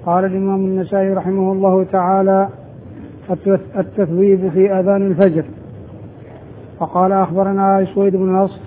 قال الإمام النسائي رحمه الله تعالى: التثويب في أذان الفجر. فقال: أخبرنا سويد بن نصر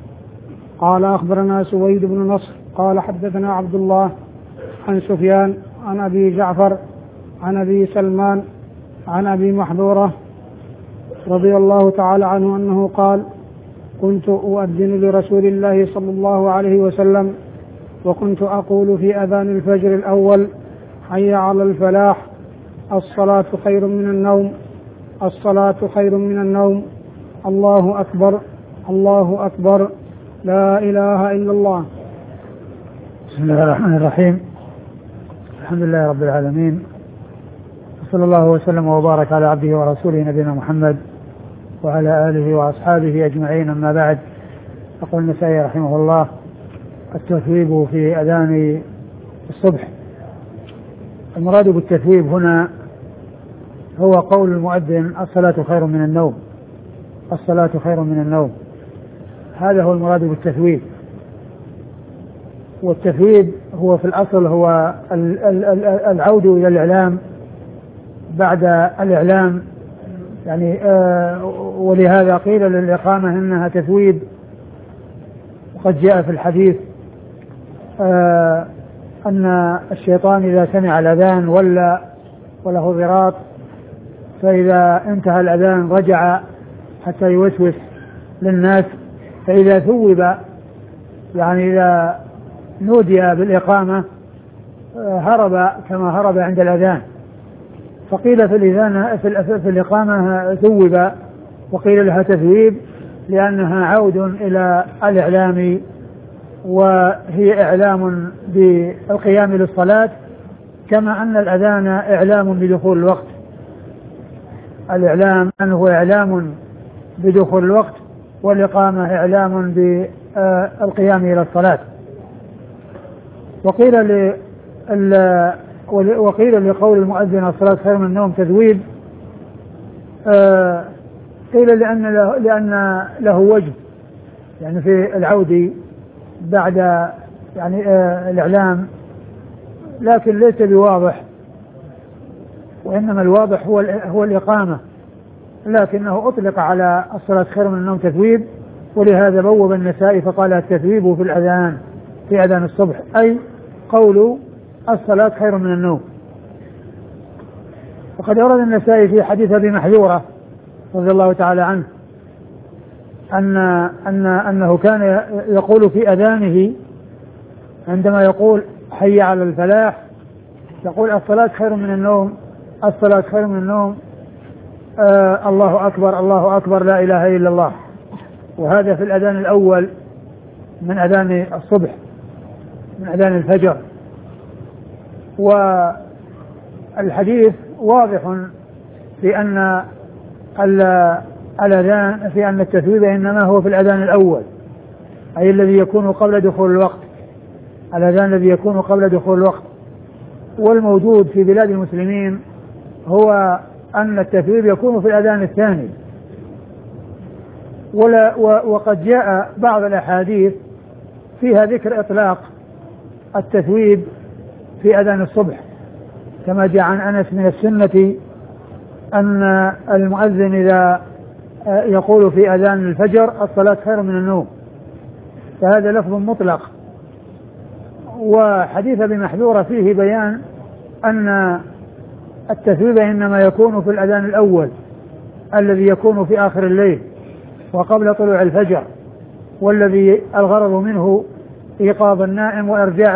قال حدثنا عبد الله عن سفيان عن أبي جعفر عن أبي سلمان عن أبي محذورة رضي الله تعالى عنه أنه قال: كنت أؤذن لرسول الله صلى الله عليه وسلم وكنت أقول في أذان الفجر الأول: حي على الفلاح، الصلاة خير من النوم، الصلاة خير من النوم، الله أكبر، الله أكبر، لا إله إلا الله. بسم الله الرحمن الرحيم. الحمد لله رب العالمين، صلى الله وسلم وبارك على عبده ورسوله نبينا محمد وعلى آله وأصحابه أجمعين. أما بعد، يقول النسائي رحمه الله: التثويب في أذان الصبح. المراد بالتثويب هنا هو قول المؤذن: الصلاة خير من النوم، الصلاة خير من النوم. هذا هو المراد بالتثويب. والتثويب هو في الأصل هو العود إلى الإعلام بعد الإعلام، يعني ولهذا قيل للإقامة إنها تثويب. وقد جاء في الحديث أن الشيطان إذا سمع الأذان وله ضراط، فإذا انتهى الأذان رجع حتى يوسوس للناس، فإذا ثوب يعني إذا نودي بالإقامة هرب كما هرب عند الأذان. فقيل في الإقامة ثوب، وقيل لها تثويب لأنها عود إلى الإعلام، وهي إعلام بالقيام للصلاة، كما أن الأذان إعلام بدخول الوقت. الإعلام أنه إعلام بدخول الوقت، والإقامة إعلام بالقيام إلى الصلاة. وقيل لقول المؤذن: الصلاة خير من النوم تثويب. قيل لأن له وجه، يعني في العود بعد يعني الإعلام، لكن ليس بواضح، وإنما الواضح هو الإقامة، لكنه أطلق على الصلاة خير من النوم تثويب، ولهذا بوب النسائي فقال: التثويب في الأذان، في أذان الصبح، أي قول الصلاة خير من النوم. وقد أورد النسائي في حديث أبي محذورة رضي الله تعالى عنه أنه كان يقول في أذانه عندما يقول: حي على الفلاح، يقول: الصلاة خير من النوم، الصلاة خير من النوم، الله أكبر، الله أكبر، لا إله إلا الله. وهذا في الأذان الأول من أذان الصبح، من أذان الفجر. والحديث واضح في أن الأذان، في أن التثويب إنما هو في الأذان الأول، أي الذي يكون قبل دخول الوقت، الأذان الذي يكون قبل دخول الوقت. والموجود في بلاد المسلمين هو أن التثويب يكون في الأذان الثاني. وقد جاء بعض الأحاديث فيها ذكر إطلاق التثويب في أذان الصبح، كما جاء عن أنس من السنة أن المؤذن إذا يقول في أذان الفجر: الصلاة خير من النوم، فهذا لفظ مطلق. وحديث ابي محذورة فيه بيان أن التثويب إنما يكون في الأذان الأول الذي يكون في آخر الليل وقبل طلوع الفجر، والذي الغرض منه إيقاظ النائم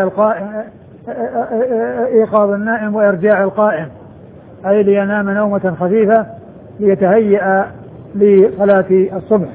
وإرجاع القائم، أي لينام نومة خفيفة ليتهيأ لصلاة الصبح.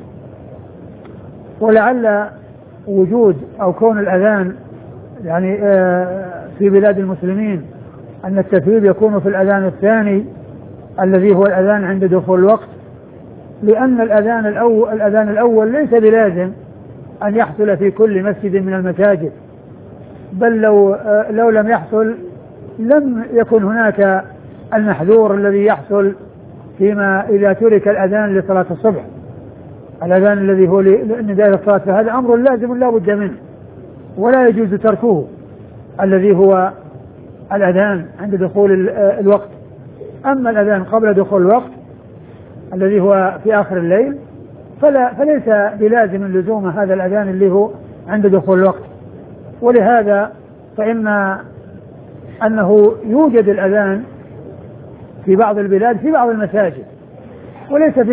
ولعل وجود أو كون الأذان يعني في بلاد المسلمين أن التثويب يكون في الأذان الثاني الذي هو الأذان عند دخول الوقت، لأن الأذان الأول ليس بلازم أن يحصل في كل مسجد من المساجد، بل لو لم يحصل لم يكن هناك المحذور الذي يحصل فيما إذا ترك الأذان لصلاة الصبح، الأذان الذي هو لنداء الصلاة، فهذا أمر لازم لا بد منه ولا يجوز تركه، الذي هو الأذان عند دخول الوقت. أما الأذان قبل دخول الوقت الذي هو في آخر الليل فليس بلازم لزوم هذا الأذان اللي هو عند دخول الوقت. ولهذا فإن أنه يوجد الأذان في بعض البلاد في بعض المساجد وليس في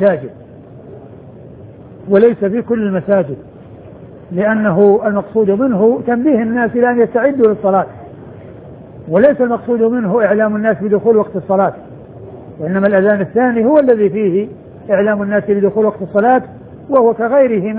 كل المساجد لأنه المقصود منه تنبيه الناس إلى أن يستعدوا للصلاة، وليس المقصود منه إعلام الناس بدخول وقت الصلاة، وإنما الأذان الثاني هو الذي فيه إعلام الناس بدخول وقت الصلاة، وهو كغيره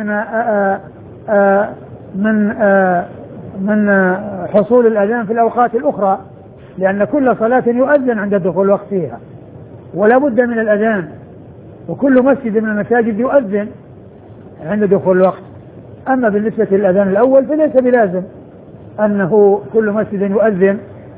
من حصول الأذان في الأوقات الأخرى، لأن كل صلاة يؤذن عند دخول الوقت فيها ولا بد من الأذان، وكل مسجد من المساجد يؤذن عند دخول الوقت. أما بالنسبة للأذان الأول فليس بلازم أنه كل مسجد يؤذن،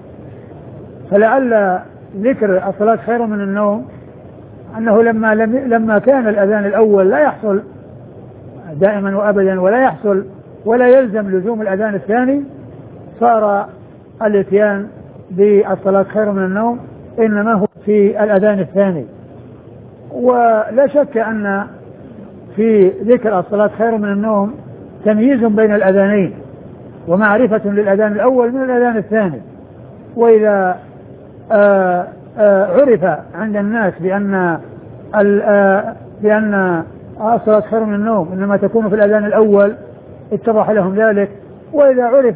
فلعل ذكر الصلاة خير من النوم أنه لما كان الأذان الأول لا يحصل دائما وأبدا ولا يلزم لزوم الأذان الثاني، صار الاتيان بالصلاة خير من النوم إنما هو في الأذان الثاني. ولا شك أن في ذكر الصلاة خير من النوم تمييز بين الأذانين ومعرفة للأذان الأول من الأذان الثاني. وإذا عرف عند الناس بأن الصلاة خير من النوم إنما تكون في الأذان الأول اتضح لهم ذلك، وإذا عرف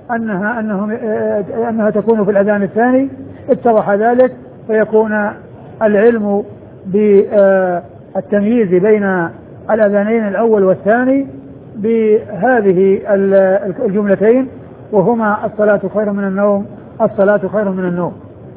أنها تكون في الأذان الثاني اتضح ذلك، فيكون العلم بالتمييز بين الأذانين الأول والثاني بهذه الجملتين، وهما الصلاة خير من النوم، الصلاة خير من النوم.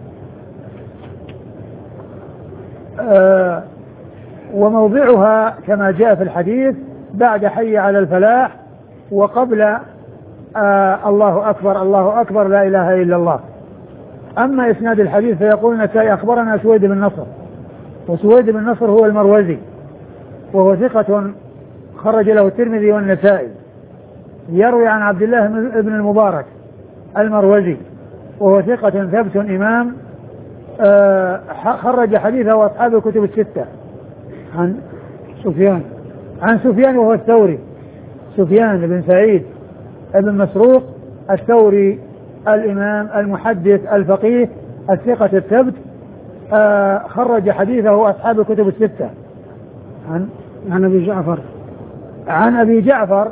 وموضعها كما جاء في الحديث بعد حي على الفلاح وقبل الله أكبر الله أكبر لا إله إلا الله. أما إسناد الحديث فيقول النسائي أخبرنا سويد بن نصر، وسويد بن نصر هو المروزي وهو ثقة خرج له الترمذي والنسائي، يروي عن عبد الله بن المبارك المروزي وهو ثقة ثبت إمام خرج حديثه وأصحاب الكتب الستة. عن سفيان وهو الثوري، سفيان بن سعيد بن مسروق الثوري الإمام المحدث الفقيه الثقة الثبت، خرج حديثه أصحاب الكتب الستة. عن أبي جعفر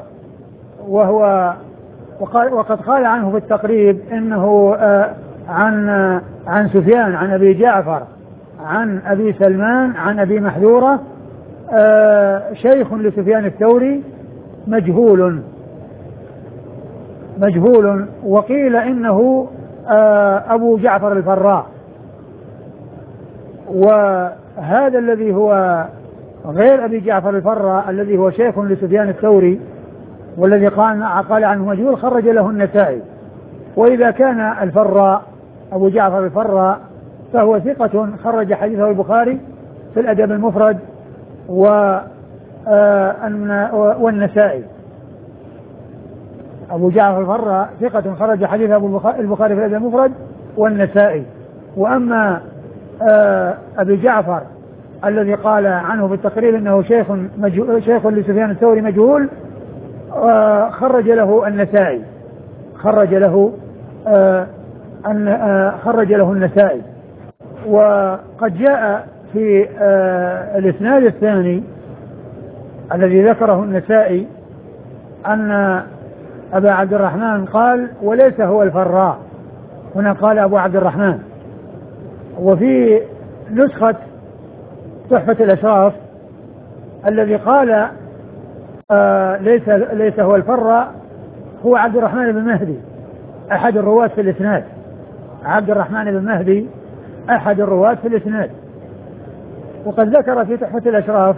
وقد قال عنه في التقريب إنه عن سفيان عن أبي جعفر عن أبي سلمان عن أبي محذورة، شيخ لسفيان الثوري مجهول، وقيل إنه أبو جعفر الفراء. وهذا الذي هو غير أبي جعفر الفراء الذي هو شيخ لسفيان الثوري والذي قال عنه مجهول خرج له النسائي. وإذا كان الفراء أبو جعفر الفراء فهو ثقة خرج حديثه البخاري في الأدب المفرد والنسائي. أبو جعفر الفراء ثقة خرج حديثه البخاري في الأدب المفرد والنسائي. وأما أبي جعفر الذي قال عنه في التقريب أنه شيخ لسفيان الثوري مجهول، خرج له النسائي خرج له النسائي. وقد جاء في الإسناد الثاني الذي ذكره النسائي أن أبا عبد الرحمن قال وليس هو الفراء، هنا قال أبو عبد الرحمن. وفي نسخة تحفة الأشراف الذي قال ليس هو الفراء هو عبد الرحمن بن مهدي أحد الرواة في الإسناد، عبد الرحمن بن مهدي أحد الرواة في الإسناد. وقد ذكر في تحفة الأشراف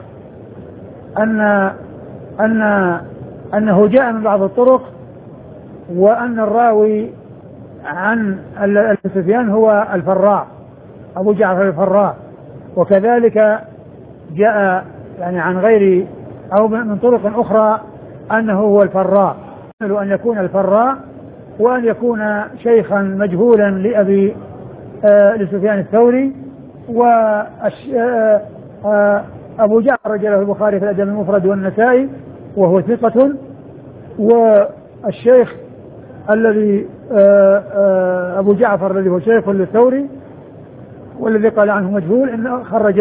أنه جاء من بعض الطرق وأن الراوي عن سفيان هو الفراء أبو جعفر الفراء، وكذلك جاء يعني عن غير أو من طرق أخرى أنه هو الفراء، أن يكون الفراء وأن يكون شيخا مجهولا لسفيان الثوري. وأبو جعفر رجله البخاري في الأدب المفرد والنسائي وهو ثقة. والشيخ الذي أبو جعفر الذي هو شيخ للثوري والذي قال عنه مجهول إنه خرج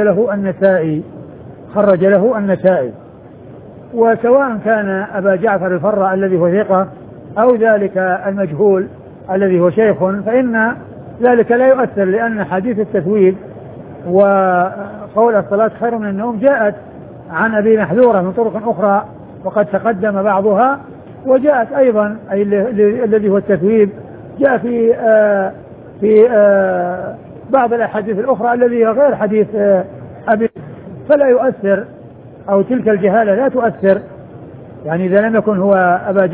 له النسائي. وسواء كان أبا جعفر الفراء الذي هو ثقة أو ذلك المجهول الذي هو شيخ فإن ذلك لا يؤثر، لأن حديث التثويب وقول الصلاة خير من النوم جاءت عن أبي محذورة من طرق أخرى وقد تقدم بعضها، وجاءت أيضا أي الذي هو التثويب جاء في بعض الأحاديث الأخرى الذي هو غير حديث أبي، فلا يؤثر أو تلك الجهالة لا تؤثر. يعني إذا لم يكن هو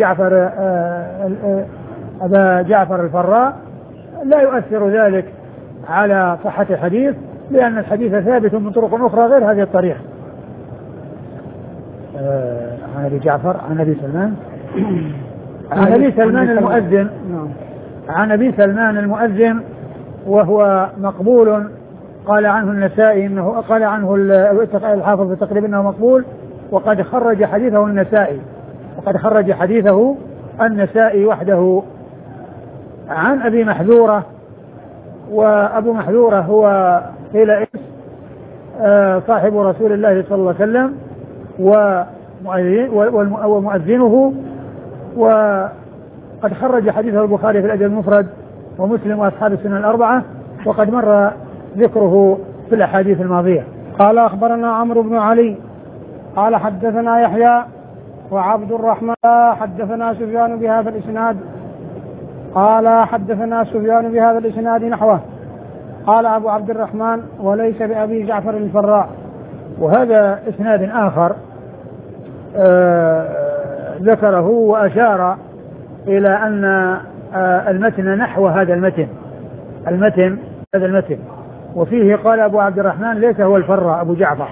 أبا جعفر الفراء لا يؤثر ذلك على صحة الحديث، لأن الحديث ثابت من طرق أخرى غير هذه الطريقة. عن أبي جعفر عن أبي سلمان عن أبي سلمان المؤذن عن أبي سلمان المؤذن وهو مقبول، قال عنه النسائي إنه قال عنه الحافظ في تقريب إنه مقبول، وقد خرج حديثه النسائي وحده. عن أبي محذورة، وأبو محذورة هو قيل صاحب رسول الله صلى الله عليه وسلم ومؤذنه، وقد خرج حديثه البخاري في الأدب المفرد ومسلم وأصحاب السنن الأربعة، وقد مر ذكره في الأحاديث الماضية. قال أخبرنا عمرو بن علي قال حدثنا يحيى وعبد الرحمن حدثنا سفيان بهذا الإسناد قال حدثنا سفيان بهذا الإسناد نحوه. قال أبو عبد الرحمن وليس بأبي جعفر الفراء. وهذا إسناد آخر ذكره وأشار إلى أن المتن نحو هذا المتن وفيه قال أبو عبد الرحمن ليس هو الفراء أبو جعفر،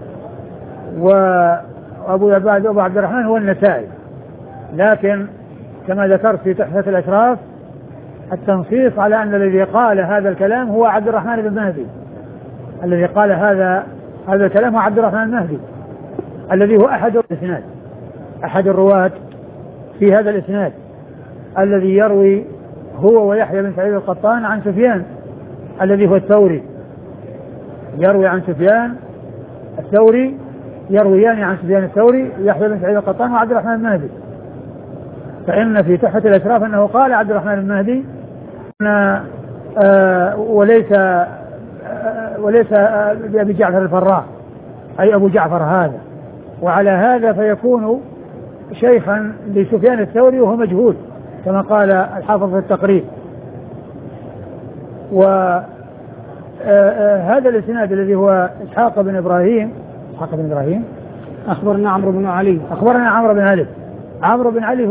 وأبو عبد الرحمن هو النسائي، لكن كما ذكرت في تحفة الأشراف التنصيص على أن الذي قال هذا الكلام هو عبد الرحمن بن مهدي، الذي قال هذا الكلام هو عبد الرحمن المهدي الذي هو أحد الرواة في هذا الإسناد، الذي يروي هو ويحيى بن سعيد القطان عن سفيان الذي هو الثوري، يروي عن سفيان الثوري، يرويان عن سفيان الثوري يحيى بن سعيد القطان وعبد الرحمن المهدي. فإن في تحفة الأشراف أنه قال عبد الرحمن المهدي وليس بأبي جعفر الفراء أي أبو جعفر هذا، وعلى هذا فيكون شيخا لسفيان الثوري وهو مجهول كما قال الحافظ في التقريب. وهذا الاسناد الذي هو إسحاق بن إبراهيم أخبرنا عمرو بن علي عمرو بن علي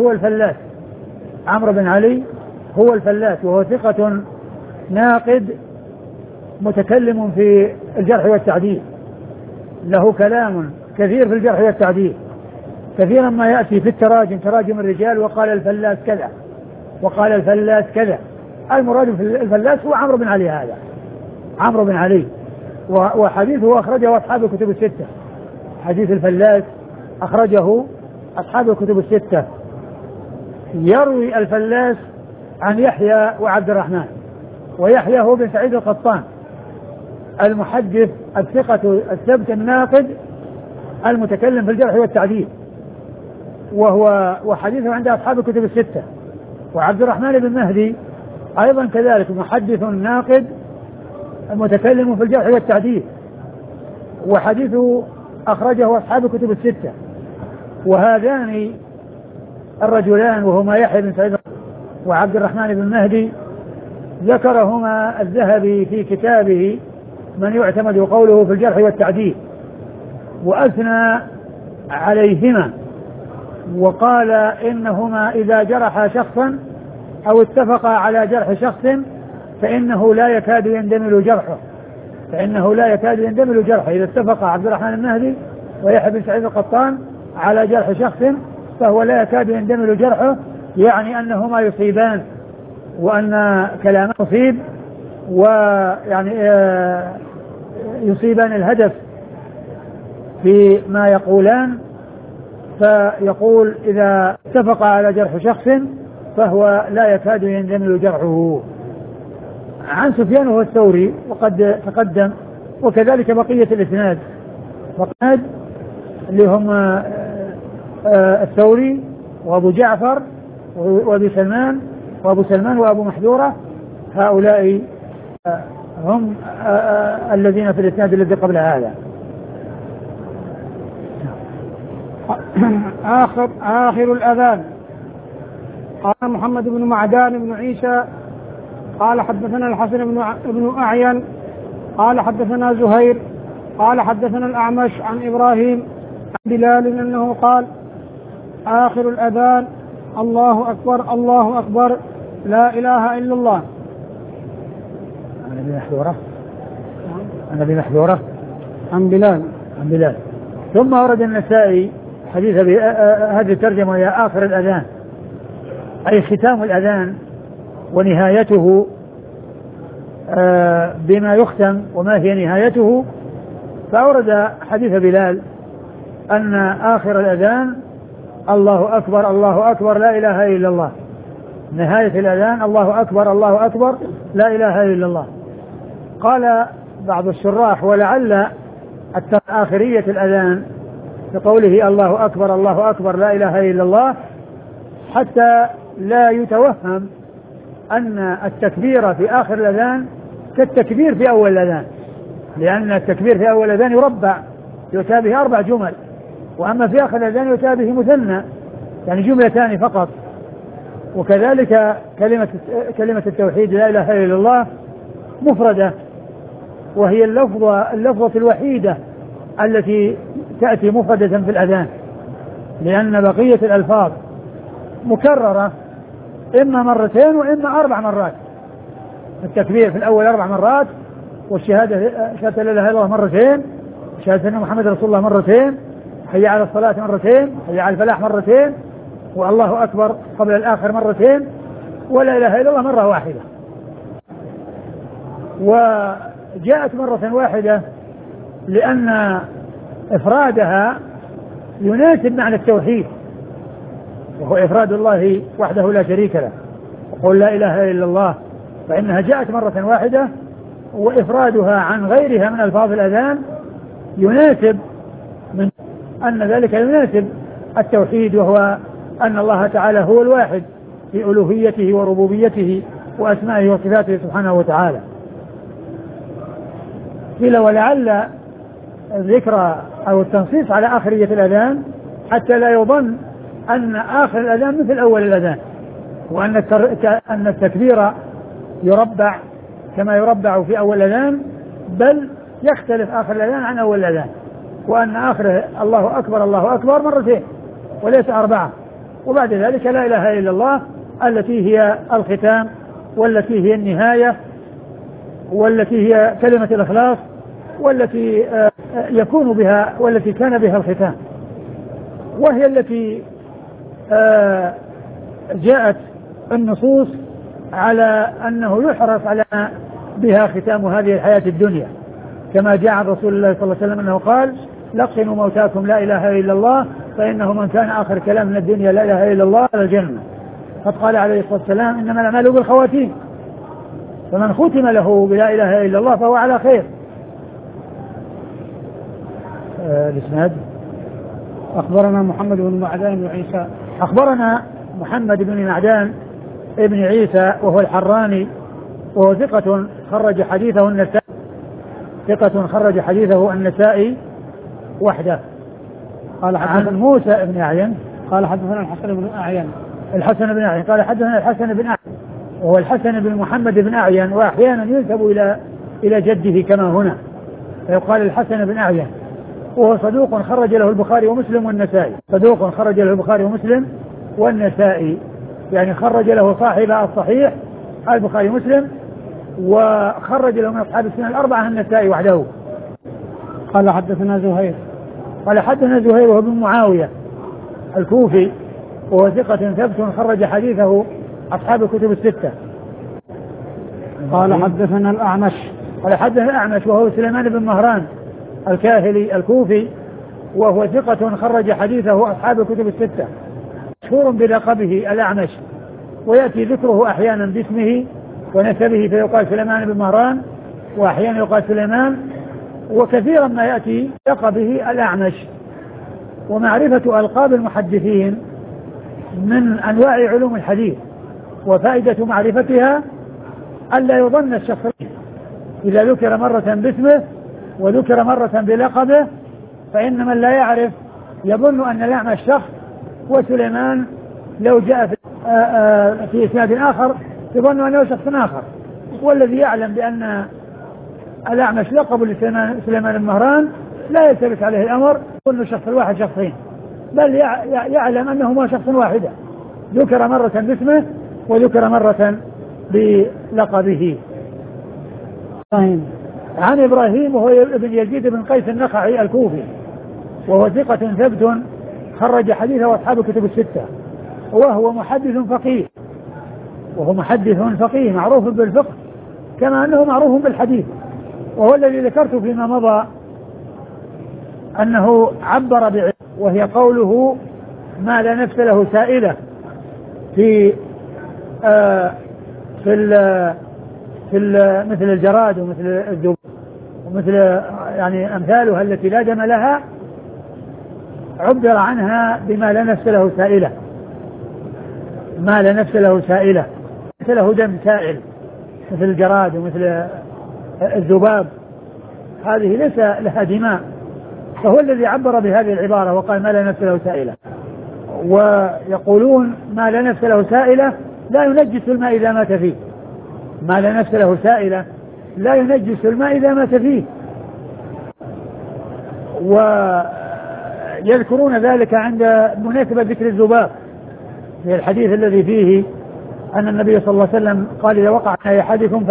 هو الفلاس وهو ثقة ناقد متكلم في الجرح والتعديل، له كلام كثير في الجرح والتعديل، كثيرا ما يأتي في تراجم الرجال وقال الفلاس كذا وقال الفلاس كذا. المراد في الفلاس هو عمرو بن علي وحديثه أخرجه أصحاب الكتب الستة. حديث الفلاس أخرجه أصحاب الكتب الستة. يروي الفلاس عن يحيى وعبد الرحمن، ويحيى هو بن سعيد القطان المحدث الثقة الثبت الناقد المتكلم في الجرح والتعديل، وحديثه عند أصحاب الكتب الستة. وعبد الرحمن بن مهدي أيضا كذلك محدث ناقد المتكلم في الجرح والتعديل، وحديثه أخرجه أصحاب الكتب الستة. وهذان الرجلان وهما يحيى بن سعيد وعبد الرحمن بن مهدي ذكرهما الذهبي في كتابه من يعتمد قوله في الجرح والتعديل، وأثنى عليهما وقال إنهما إذا جرح شخصا أو اتفقا على جرح شخص فإنه لا يكاد يندمل جرحه إذا اتفق عبد الرحمن المهدي ويحيى بن سعيد القطان على جرح شخص فهو لا يكاد يندمل جرحه يعني أنهما يصيبان، وأن كلامه يصيب، ويعني يصيبان الهدف في ما يقولان. فيقول إذا اتفق على جرح شخص فهو لا يكاد يندمل جرحه. عن سفيان هو الثوري وقد تقدم، وكذلك بقية الإسناد فقد اللي هم الثوري وأبو جعفر وأبو سلمان وأبو محذورة، هؤلاء هم الذين في الإسناد الذي قبل هذا. آخر الأذان. قال محمد بن معدان بن عيسى قال حدثنا الحسن بن أعين قال حدثنا زهير قال حدثنا الأعمش عن إبراهيم عن بلال أنه قال آخر الأذان الله أكبر الله أكبر لا إله إلا الله. عن أبي محذورة عن بلال. ثم ورد النسائي حديث هذه الترجمة هي آخر الأذان، أي ختام الأذان ونهايته بما يختم وما هي نهايته. فأورد حديث بلال أن آخر الأذان الله أكبر الله أكبر لا إله إلا الله، نهاية الأذان الله أكبر الله أكبر لا إله إلا الله. قال بعض الشراح ولعل آخرية الأذان بقوله الله أكبر الله أكبر لا إله إلا الله حتى لا يتوهم أن التكبير في آخر الأذان كالتكبير في أول الأذان، لأن التكبير في أول الأذان يربع يؤتى به 4 جمل، وأما في آخر الأذان يؤتى به مثنى يعني جملتان فقط. وكذلك كلمة التوحيد لا إله إلا الله مفردة، وهي اللفظة الوحيدة التي تأتي مفردة في الأذان، لأن بقية الألفاظ مكررة إما مرتين وإما 4 مرات. التكبير في الأول 4 مرات، والشهادة شهادة لا إله إلا الله مرتين، شهادة أن محمد رسول الله مرتين، حي على الصلاة مرتين، حي على الفلاح مرتين، والله أكبر قبل الآخر مرتين، ولا إله إلا الله مرة واحدة. وجاءت مرة واحدة لأن إفرادها يناسب معنى التوحيد، وهو إفراد الله وحده لا شريك له، وقل لا إله إلا الله، فإنها جاءت مرة واحدة، وإفرادها عن غيرها من ألفاظ الأذان يناسب من أن ذلك يناسب التوحيد، وهو أن الله تعالى هو الواحد في ألوهيته وربوبيته وأسمائه وصفاته سبحانه وتعالى. قيل ولعل الذكر أو التنصيص على آخرية الأذان حتى لا يظن أن آخر الأذان مثل أول الأذان، وأن التكبير يربع كما يربع في أول الأذان، بل يختلف آخر الأذان عن أول الأذان، وأن آخره الله أكبر الله أكبر مرتين وليس 4، وبعد ذلك لا إله إلا الله التي هي الختام، والتي هي النهاية، والتي هي كلمة الإخلاص، والتي يكون بها والتي كان بها الختام، وهي التي جاءت النصوص على أنه يحرص على بها ختام هذه الحياة الدنيا، كما جاء عن رسول الله صلى الله عليه وسلم أنه قال لقنوا موتاكم لا إله إلا الله فإنه من كان آخر كلام من الدنيا لا إله إلا الله على الجنة. قد قال عليه الصلاة والسلام إنما الأعمال بالخواتيم، فمن ختم له بلا إله إلا الله فهو على خير. الإسناد أخبرنا محمد بن معدان بن عيسى. أخبرنا محمد بن معدان ابن عيسى وهو الحراني، وهو ثقة خرج حديثه النسائي، ثقة خرج حديثه النسائي وحده. قال عن موسى بن أعين قال حدثنا الحسن بن أعين. الحسن بن أعين قال حدثنا الحسن بن أعين، وهو الحسن بن محمد بن أعين، وأحيانا ينسب إلى جده كما هنا، فيقال الحسن بن أعين، وهو صدوق خرج له البخاري ومسلم والنسائي، صدوق خرج له البخاري ومسلم والنسائي، يعني خرج له صاحب الصحيح البخاري ومسلم، وخرج له من أصحاب السنة الأربعة النسائي وحده. قال حدثنا زهير. قال حدثنا زهير وهو بن معاوية الكوفي، وهو ثقة ثبت خرج حديثه أصحاب الكتب الستة. قال حدثنا الأعمش. قال حدثنا الأعمش وهو سليمان بن مهران الكاهلي الكوفي وهو ثقة خرج حديثه أصحاب الكتب الستة، مشهور بلقبه الأعمش، ويأتي ذكره أحيانا باسمه ونسبه فيقال سليمان بن مهران وأحيانا يقال سليمان، وكثيرا ما يأتي لقبه الأعمش. ومعرفة ألقاب المحدثين من أنواع علوم الحديث، وفائدة معرفتها ألا يظن الشخص إذا ذكر مرة باسمه وذكر مرة بلقبه، فإن من لا يعرف يظن أن الأعمش شخص، وسليمان لو جاء في إسناد آخر يظن أنه شخص آخر. والذي يعلم بأن الأعمش لقب لسليمان المهران لا يلتبس عليه الأمر يظن الشخص الواحد شخصين، بل يعلم أنه ما شخص واحدة، ذكر مرة باسمه وذكر مرة بلقبه. عن إبراهيم وهو ابن يزيد بن قيس النخعي الكوفي وهو ثقة ثبت خرج حديثه أصحاب الكتب الستة، وهو محدث فقيه معروف بالفقه كما أنه معروف بالحديث، وهو الذي ذكرت فيما مضى أنه عبر بعلم، وهي قوله ما لا نفس له سائلة في مثل الجراد ومثل الذباب ومثل يعني أمثالها التي لا دم لها، عبر عنها بما لا نفس له سائلة، ما لا نفس له سائلة، ليس له دم سائل مثل الجراد ومثل الذباب، هذه ليس لها دماء، فهو الذي عبر بهذه العبارة وقال ما لا نفس له سائلة. ويقولون ما لا نفس له سائلة لا ينجس الماء إذا مات فيه، ما لا نفس له سائلة لا ينجس الماء إذا مات فيه. ويذكرون ذلك عند مناسبة ذكر الذباب في الحديث الذي فيه أن النبي صلى الله عليه وسلم قال إذا وقع على أحدكم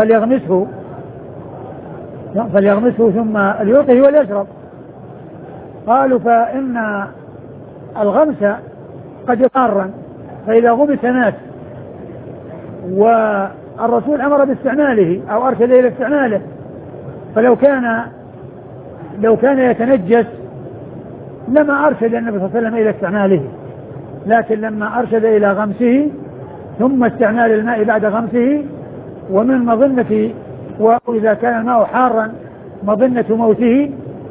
فليغمسه ثم ليعطه وليشرب. قالوا فإن الغمس قد يضارا، فإذا غمس مات، والرسول أمر باستعماله أو أرشد إلى استعماله، فلو كان يتنجس لما أرشد النبي صلى الله عليه وسلم إلى استعماله، لكن لما أرشد إلى غمسه ثم استعمال الماء بعد غمسه، ومن مظنة وإذا كان الماء حارا مظنة موته،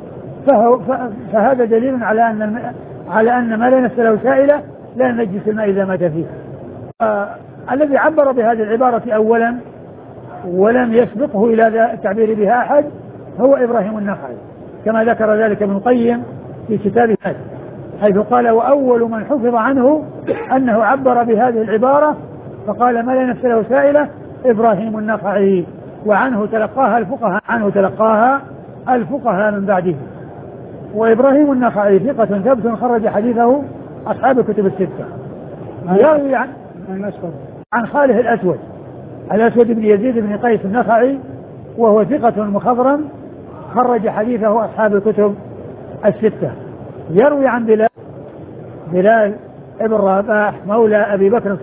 فهذا دليل على أن ما لا نفس له سائلة لا ينجس الماء إذا مات فيه. الذي عبر بهذه العبارة أولا ولم يسبقه إلى التعبير بها أحد هو إبراهيم النخعي، كما ذكر ذلك ابن القيم في كتابه حيث قال وأول من حفظ عنه أنه عبر بهذه العبارة فقال ما لا نفس له سائلة إبراهيم النخعي، وعنه تلقاها الفقهاء من بعده. وإبراهيم النخعي ثقة ثبت خرج حديثه أصحاب الكتب الستة. يروي عن خاله الأسود بن يزيد بن قيس النخعي وهو ثقة مخضرم خرج حديثه أصحاب الكتب الستة. يروي عن بلال ابن رباح مولى أبي بكر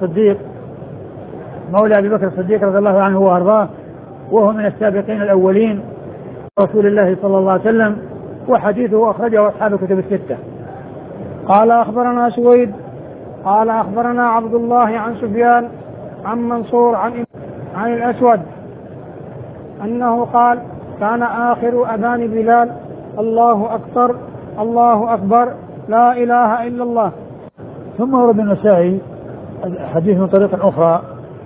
الصديق رضي الله عنه وأرضاه، وهو من السابقين الأولين رسول الله صلى الله عليه وسلم، وحديثه أخرجه أصحاب الكتب الستة. قال أخبرنا سويد قال أخبرنا عبد الله عن سفيان عن منصور عن الأسود أنه قال كان آخر أذان بلال الله أكبر الله أكبر لا إله إلا الله. ثم ورد النسائي حديث من طريق أخرى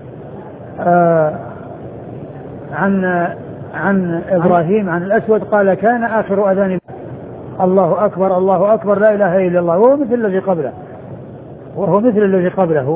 عن إبراهيم عن الأسود قال كان آخر أذان الله أكبر الله أكبر لا إله إلا الله، وهو مثل الذي قبله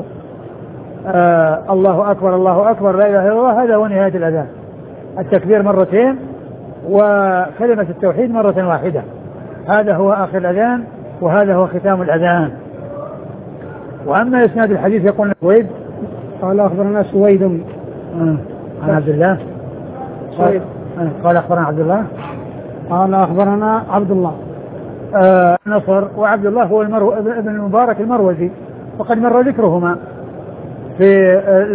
الله أكبر الله أكبر لا إله إلا الله، هذا هو نهاية الأذان، التكبير مرتين وكلمة التوحيد مرة واحدة، هذا هو آخر الأذان وهذا هو ختام الأذان. وأما إسناد الحديث يقول سويد قال أخبرنا سويد عن عبد الله قال أخبرنا عبد الله قال أخبرنا عبد الله نصر، وعبد الله هو ابن المبارك المروزي وقد مر ذكرهما في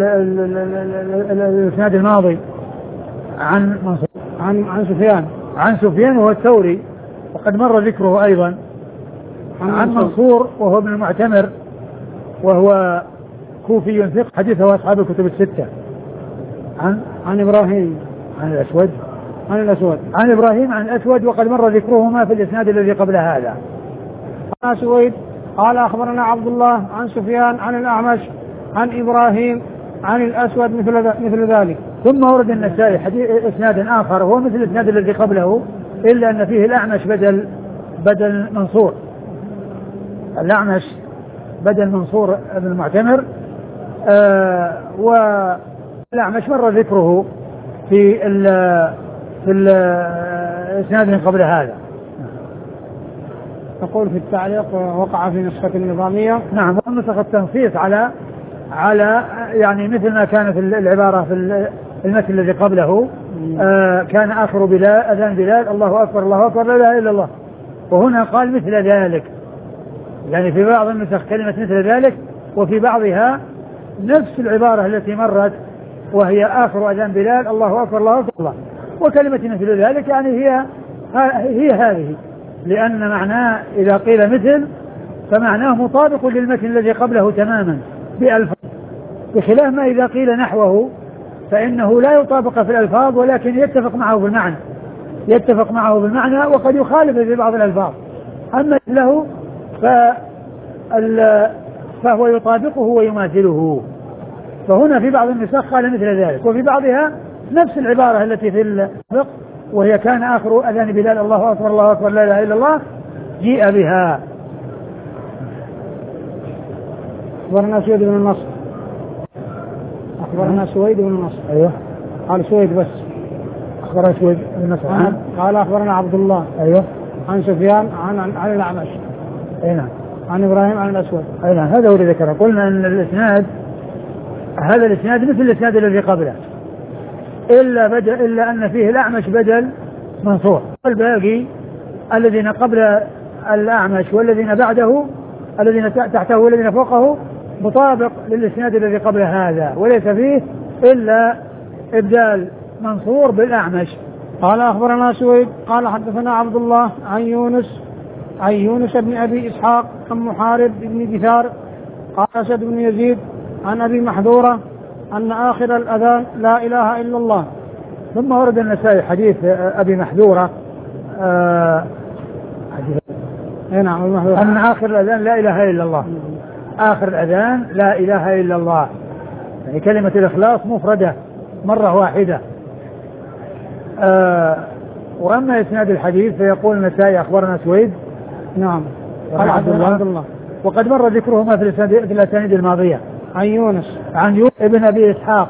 الإسناد الماضي عن منصور عن سفيان وهو الثوري، وقد مر ذكره أيضا عن منصور وهو ابن المعتمر وهو كوفي ثقة حديثه أصحاب الكتب الستة. عن إبراهيم عن الأسود عن إبراهيم عن الأسود، وقد مر ذكرهما في الإسناد الذي قبل هذا. عن سويد قال أخبرنا عبد الله عن سفيان عن الأعمش عن إبراهيم عن الأسود مثل ذلك. ثم ورد النسائي إسناد آخر هو مثل الإسناد الذي قبله، إلا أن فيه الأعمش بدل منصور، الأعمش بدل منصور ابن المعتمر، والأعمش مر ذكره في الإسناد قبل هذا. تقول في التعليق وقع في نسخة النظامية. نعم، ونسخ التنصيص على يعني مثل ما كانت العبارة في المثل الذي قبله، كان آخر أذان بلال الله أكبر الله أكبر لا إله إلا الله، وهنا قال مثل ذلك، يعني في بعض النسخ كلمة مثل ذلك، وفي بعضها نفس العبارة التي مرت وهي آخر أذان بلال الله أكبر الله أكبر الله، وكلمة مثل ذلك يعني هي هذه، لأن معناه إذا قيل مثل فمعناه مطابق للمتن الذي قبله تماما بألفاظ، بخلاف ما إذا قيل نحوه فإنه لا يطابق في الألفاظ ولكن يتفق معه بالمعنى وقد يخالف في بعض الألفاظ، أما له فهو يطابقه ويماثله. فهنا في بعض النسخ قال مثل ذلك، وفي بعضها نفس العبارة التي في الفقه وهي كان آخر أذان بلال الله أكبر الله أكبر لا إله إلا الله جيء بها. أخبرنا سويد بن النصر. أيوه قال سويد بس. أخبرنا سويد بن النصر. قال أخبرنا عبد الله. أيوه. عن سفيان عن الأعمش. أي نعم. عن إبراهيم عن الأسود. أي نعم، هذا هو اللي ذكره. قلنا أن هذا الإسناد مثل الإسناد الذي قبله، إلا أن فيه الأعمش بدل منصور، والباقي الذين قبل الأعمش والذين بعده الذين تحته والذين فوقه مطابق للإسناد الذي قبل هذا، وليس فيه إلا إبدال منصور بالأعمش. قال أخبرنا سويد قال حدثنا عبد الله عن يونس بن أبي إسحاق عن محارب بن دثار قال أسد بن يزيد عن أبي محذورة أن آخر الأذان لا إله إلا الله. ثم ورد النسائي حديث أبي محذورة أن آخر الأذان لا إله إلا الله، آخر الأذان لا إله إلا الله، يعني كلمة الإخلاص مفردة مرة واحدة. وأما إسناد الحديث فيقول النسائي أخبرنا سويد. نعم. قال عبد الله وقد مر ذكرهما في الأسانيد الماضية. عن يونس ابن أبي إسحاق.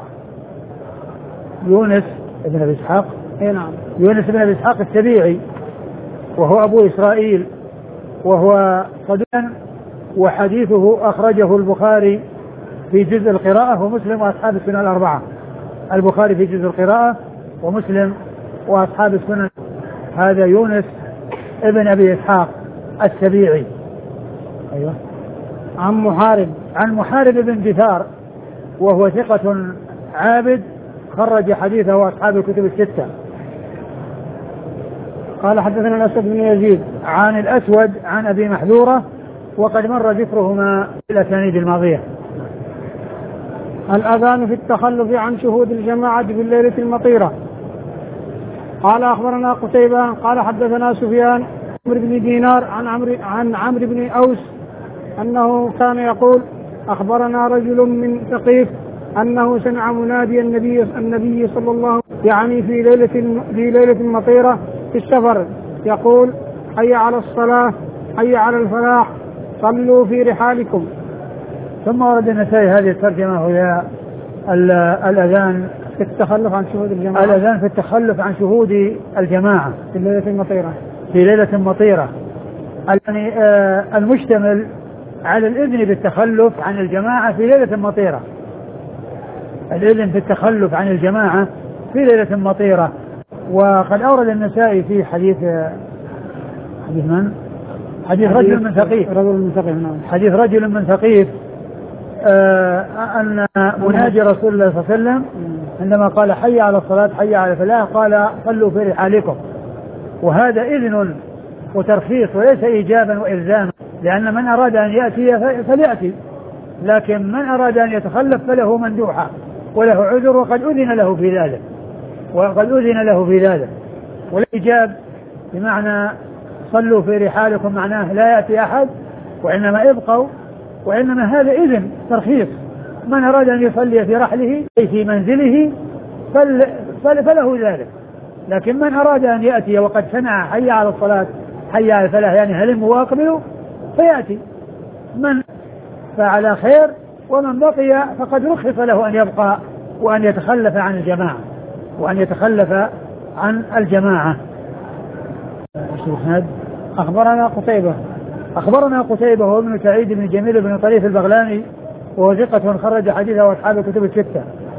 يونس ابن أبي إسحاق. نعم. يونس ابن أبي إسحاق السبيعي وهو أبو إسرائيل، وهو صدوق، وحديثه أخرجه البخاري في جزء القراءة ومسلم وأصحاب السنن الأربعة. البخاري في جزء القراءة ومسلم وأصحاب السنن. هذا يونس ابن أبي إسحاق السبيعي. أيوة. عن محارب بن دثار وهو ثقة عابد خرج حديثه أصحاب الكتب الستة. قال حدثنا الأسود بن يزيد عن الأسود عن أبي محذورة وقد مر ذكرهما في الأسانيد الماضية. الأذان في التخلف عن شهود الجماعة في الليلة المطيرة. قال أخبرنا قتيبة قال حدثنا سفيان عمرو بن دينار عن عمرو بن أوس أنه كان يقول أخبرنا رجل من ثقيف أنه سمع منادي النبي صلى الله عليه وسلم يعني في ليلة مطيرة في السفر يقول حي على الصلاة حي على الفلاح صلوا في رحالكم. ثم ورد النسائي هذه الترجمة وهي الأذان في التخلف عن شهود الجماعة. الأذان في التخلف عن شهود الجماعة في ليلة المطيرة. في ليلة مطيرة، يعني المشتمل على الإذن بالتخلف عن الجماعة في ليلة مطيرة. الإذن في التخلف عن الجماعة في ليلة مطيرة. وقد أورد النسائي في حديث من؟ حديث رجل من ثقيف. رجل من ثقيف. نعم. حديث رجل من ثقيف أن مناجي رسول الله صلى الله عليه وسلم عندما قال حي على الصلاة حي على الفلاح قال صلوا في رحالكم، وهذا إذن وترخيص وليس إيجابا وإلزاما، لأن من أراد أن يأتي فليأتي، لكن من أراد أن يتخلف فله مندوحة وله عذر وقد أذن له في ذلك والإيجاب بمعنى صلوا في رحالكم معناه لا يأتي أحد وإنما ابقوا، وإنما هذا إذن ترخيص، من أراد أن يصلي في رحله أي في منزله فله ذلك، لكن من أراد أن يأتي وقد سمع حي على الصلاة حي على الفلاح يعني هلم واقبله فيأتي، من فعلى خير ومن بقي فقد رخص له أن يبقى وأن يتخلف عن الجماعة. أخبرنا قتيبة هو ابن سعيد بن جميل بن طريف البغلاني وهو ثقة خرج حديثه وأصحاب الكتب الستة.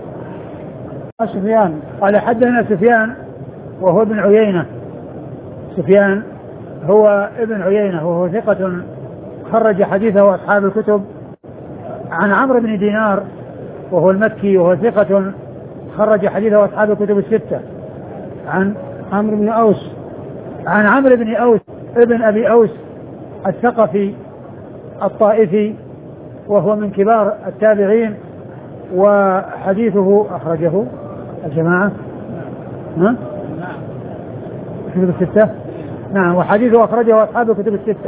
سفيان قال حدثنا سفيان وهو ابن عيينة، سفيان هو ابن عيينة وهو ثقة خرج حديثه وأصحاب الكتب، عن عمرو بن دينار وهو المكي وهو ثقة خرج حديثه وأصحاب الكتب الستة، عن عمرو بن أوس ابن أبي أوس الثقفي الطائفي وهو من كبار التابعين، وحديثه أخرجه الجماعة كتب الستة، نعم، وحديثه أخرجه أصحاب الكتب الستة.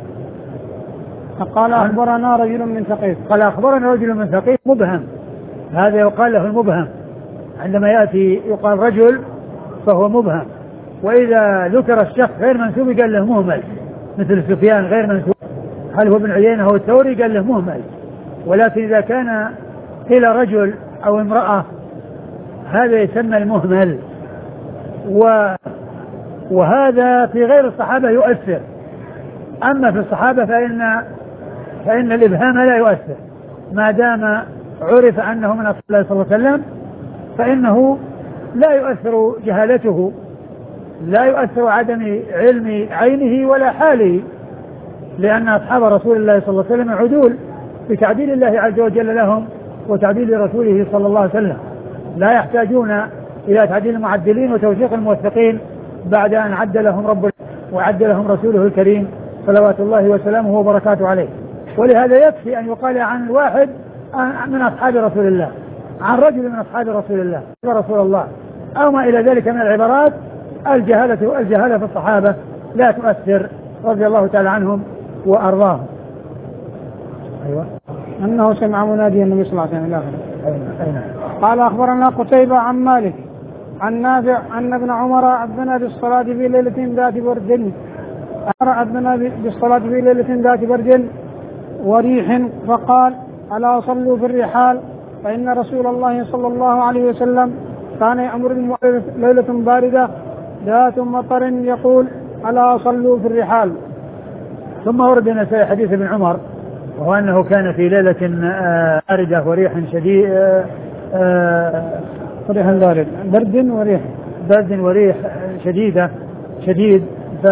قال أخبرنا رجل من ثقيف مبهم، هذا يقال له المبهم، عندما يأتي يقال رجل فهو مبهم، وإذا ذكر الشخص غير منسوب قال له مهمل، مثل سفيان غير منسوب هل هو ابن عيينة أو الثوري قال له مهمل، ولكن إذا كان إلى رجل أو امرأة هذا يسمى المهمل، وهذا في غير الصحابة يؤثر، أما في الصحابة فإن الإبهام لا يؤثر ما دام عرف أنه من أصحاب الله صلى الله عليه وسلم، فإنه لا يؤثر جهالته، لا يؤثر عدم علم عينه ولا حاله، لأن أصحاب رسول الله صلى الله عليه وسلم عدول بتعديل الله عز وجل لهم وتعديل رسوله صلى الله عليه وسلم، لا يحتاجون إلى تعديل المعدلين وتوثيق الموثقين بعد أن عد لهم وعد لهم رسوله الكريم صلوات الله وسلامه وبركاته عليه. ولهذا يكفي أن يقال عن واحد من أصحاب رسول الله، عن رجل من أصحاب رسول الله رسول الله أو ما إلى ذلك من العبارات. الجهالة في الصحابة لا تؤثر رضي الله تعالى عنهم وأرضاهم. أيوة. أنه سمع منادي النبي صلى الله عليه وسلم. قال أخبرنا قتيبة عن مالك عن نافع أن ابن عمر أذن بالصلاة في ليلة ذات برد، ذات برد وريح، فقال ألا صلوا في الرحال فإن رسول الله صلى الله عليه وسلم كان يأمر ليلة باردة ذات مطر يقول ألا صلوا في الرحال. ثم ورد النسائي حديث ابن عمر وهو أنه كان في ليلة باردة وريح شديد، برد وريح شديد،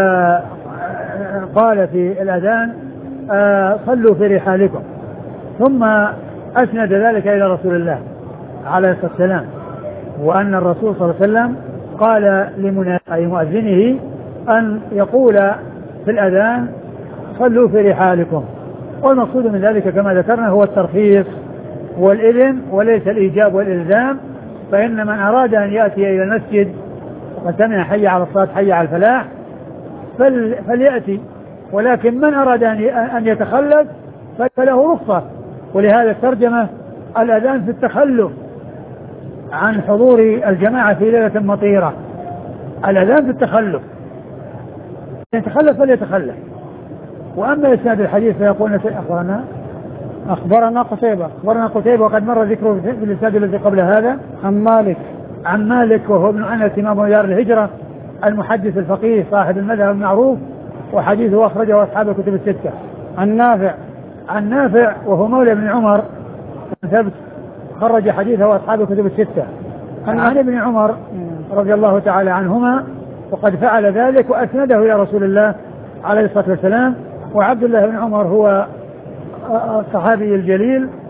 فقال في الأذان صلوا في رحالكم، ثم أسند ذلك إلى رسول الله عليه الصلاة والسلام، وأن الرسول صلى الله عليه وسلم قال لمؤذنه أن يقول في الأذان صلوا في رحالكم، والمقصود من ذلك كما ذكرنا هو الترخيص والإذن وليس الإيجاب والإلزام، فإن من أراد أن يأتي إلى المسجد وقد سمع حي على الصلاة حي على الفلاح فليأتي، ولكن من أراد أن يتخلف فله رخصة. ولهذا الترجمة الأذان في التخلف عن حضور الجماعة في ليلة مطيرة، الأذان في التخلف، يتخلف فليتخلف. وأما إسناد الحديث فيقول أخبرنا قتيبة وقد مر ذكره في الإسناد الذي قبل هذا، عن مالك وهو ابن أنس إمام دار الهجرة المحدث الفقيه صاحب المذهب المعروف، وحديثه أخرجه أصحاب الكتب الستة. عن نافع وهو مولى ابن عمر ثبت خرج حديثه أصحاب الكتب الستة، عن ابن عمر رضي الله تعالى عنهما وقد فعل ذلك وأسنده إلى رسول الله عليه الصلاة والسلام. وعبد الله بن عمر هو الصحابي الجليل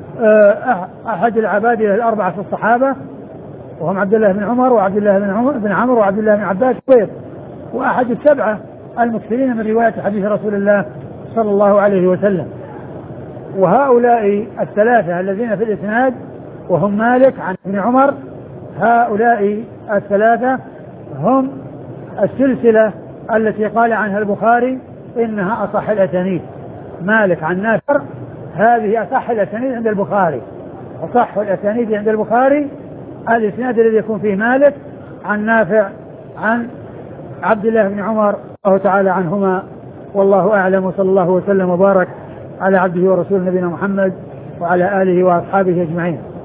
أحد العبادلة الأربعة في الصحابة، وهم عبد الله بن عمر وعبد الله بن عمرو وعبد الله بن عباس وأحد السبعة المكثرين من رواية حديث رسول الله صلى الله عليه وسلم. وهؤلاء الثلاثة الذين في الإسناد وهم مالك عن ابن عمر، هؤلاء الثلاثة هم السلسلة التي قال عنها البخاري إنها أصح الأسانيد. مالك عن نافع هذه أصح الأسانيد عند البخاري، أصح الأسانيد عند البخاري الإسناد الذي يكون فيه مالك عن نافع عن عبد الله بن عمر الله تعالى عنهما. والله أعلم، وصلى الله وسلم وبارك على عبده ورسوله نبينا محمد وعلى آله وأصحابه أجمعين.